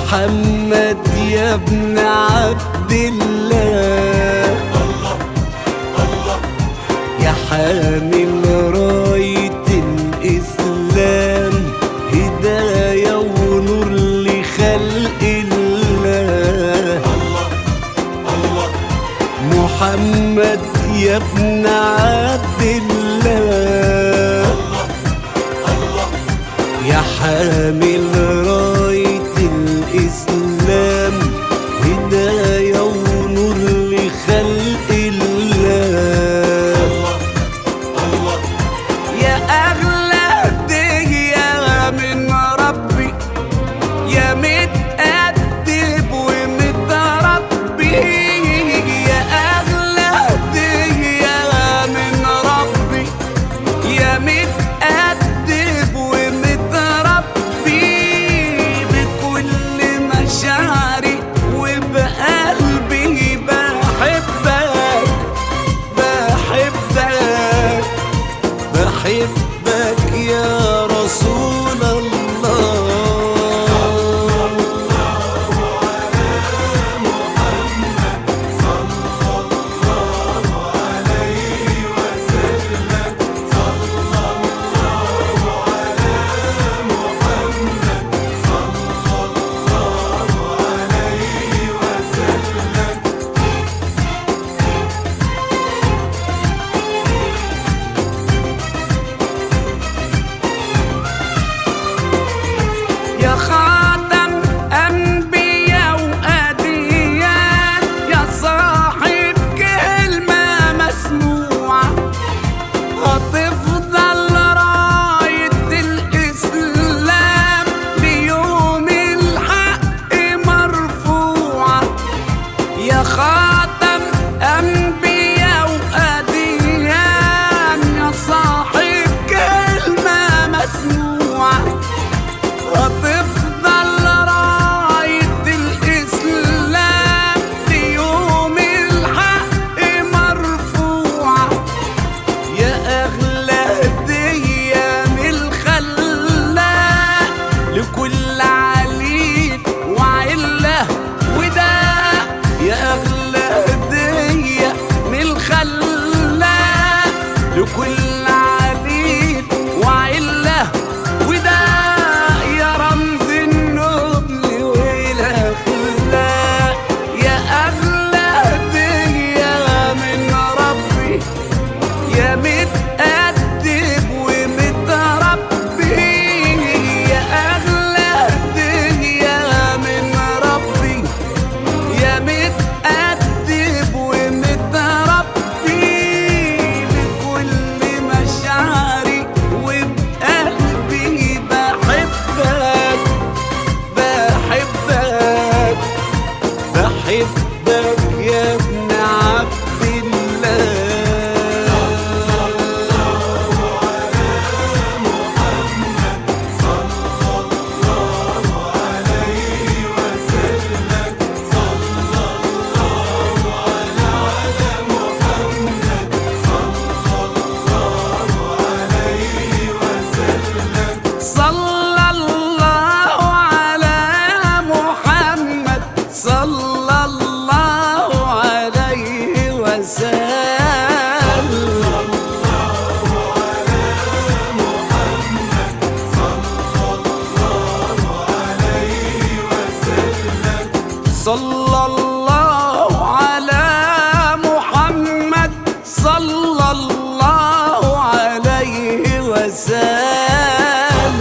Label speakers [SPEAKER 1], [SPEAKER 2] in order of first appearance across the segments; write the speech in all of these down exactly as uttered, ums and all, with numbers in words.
[SPEAKER 1] محمد يا ابن عبد الله، يا حامل راية الإسلام، هداية ونور لخلق الله. محمد يا ابن عبد الله، يا حامل راية الإسلام، هداية ونور لخلق الله. يا أغلى هدية من ربي، يا متأدب ومتربي، يا أغلى هدية من ربي، يا متأدب ومتربي، بكل مشاعري وبقلبي بحبك بحبك بحبك يا رسول الله. يا خاتم أنبياء وأديان، يا صاحب كلمة مسموعة، هتفضل راية الإسلام ليوم الحق مرفوعة. يا خاتم أنبياء وأديان، يا صاحب كلمة مسموعة، هتفضل راية الإسلام ليوم الحق مرفوعة. يا أغلى هدية من الخلاق لكل عليل وعلة وداء، يا أغلى هدية من الخلاق لكل عليل وعلة وداء، يا رمز النبل والأخلاق، يا أغلى هدية من ربي، يا متأدب ومتربي، يا أغلى هدية من ربي، يا متأدب ومتربي، بكل مشاعري وبقلبي بحبك بحبك بحبك يا ابن عبد الله. صلى الله على محمد، صلى الله عليه وسلم. صلى الله على محمد، صلى الله عليه وسلم.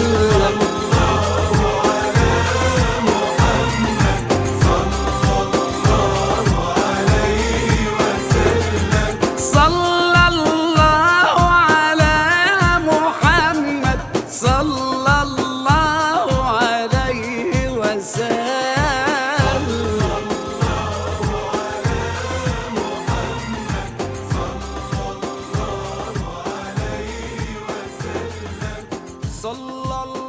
[SPEAKER 1] صلى الله على محمد، صلى الله عليه وسلم. صلى الله